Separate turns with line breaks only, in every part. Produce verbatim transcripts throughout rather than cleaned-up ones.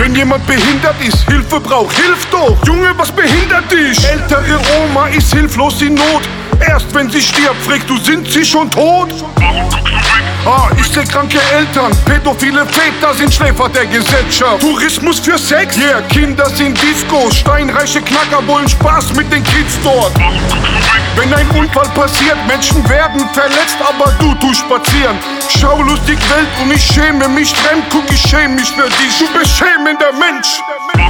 Wenn jemand behindert ist, Hilfe braucht, hilf doch. Junge, was behindert dich? Ältere Oma ist hilflos in Not. Erst wenn sie stirbt, fragst du, sind sie schon tot? Ah, ich seh kranke Eltern, pädophile Väter sind Schläfer der Gesellschaft. Tourismus für Sex? Yeah, Kinder sind Discos, steinreiche Knacker wollen Spaß mit den Kids dort. Wenn ein Unfall passiert, Menschen werden verletzt, aber du tust spazieren. Schau lustig Welt und ich schäme mich, fremd guck, ich schäme mich für dich. Du beschämender Mensch.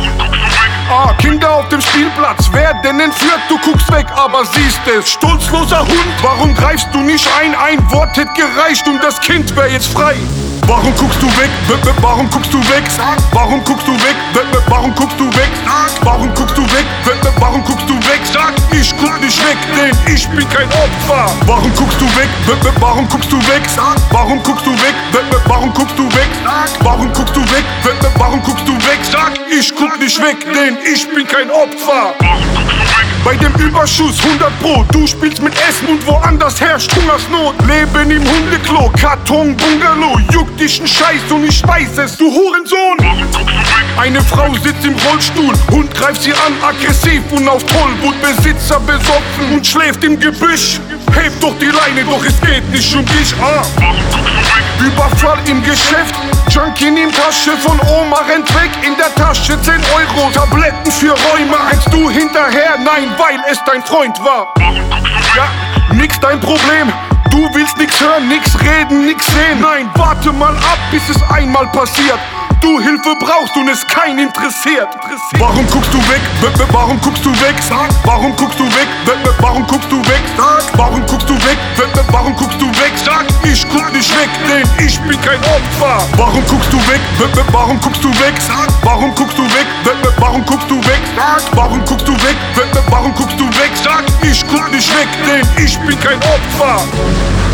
Ah, Kinder auf dem Spielplatz werden entführt, du guckst weg, aber siehst es. Stolzloser Hund, warum greifst du nicht ein? Ein Wort hätte gereicht und das Kind wär jetzt frei. Warum guckst du weg? Warum guckst du weg? Warum guckst du weg? Warum guckst du weg? Warum guckst du weg? Warum guckst du weg? Sag, ich guck nicht weg, denn ich bin kein Opfer. Warum guckst du weg? Warum guckst du weg? Warum guckst du weg? Warum guckst du weg? Warum guckst du weg? Warum guckst du weg? Sag, ich guck nicht weg, denn ich bin kein Opfer. Bei dem Überschuss hundert Pro, du spielst mit Essen und woanders herrscht Hungersnot. Leben im Hundeklo, Karton, Bungalow, juckt dich ein Scheiß und ich weiß es, du Hurensohn. Eine Frau sitzt im Rollstuhl, Hund greift sie an, aggressiv und auf Tollwut. Besitzer besoffen und schläft im Gebüsch. Heb doch die Leine, doch es geht nicht um dich. Ah. Überfall im Geschäft, Junkie in Tasche von Oma rennt weg. In der Tasche zehn Euro, Tabletten für Räume. Einst du hinterher, nein, weil es dein Freund war. Ja, nix dein Problem. Du willst nix hören, nix reden, nix sehen. Nein, warte mal ab, bis es einmal passiert. Du Hilfe brauchst und es keinen interessiert. Warum guckst du weg? Warum guckst du weg? Warum guckst du weg? Warum guckst du weg? Warum guckst du weg? Warum guckst du weg? Sag, ich guck nicht weg, denn ich bin kein Opfer. Warum guckst du weg? Warum guckst du weg? Warum guckst du weg? Warum guckst du weg? Warum guckst du weg? Warum guckst du weg? Sag, ich guck nicht weg, denn ich bin kein Opfer.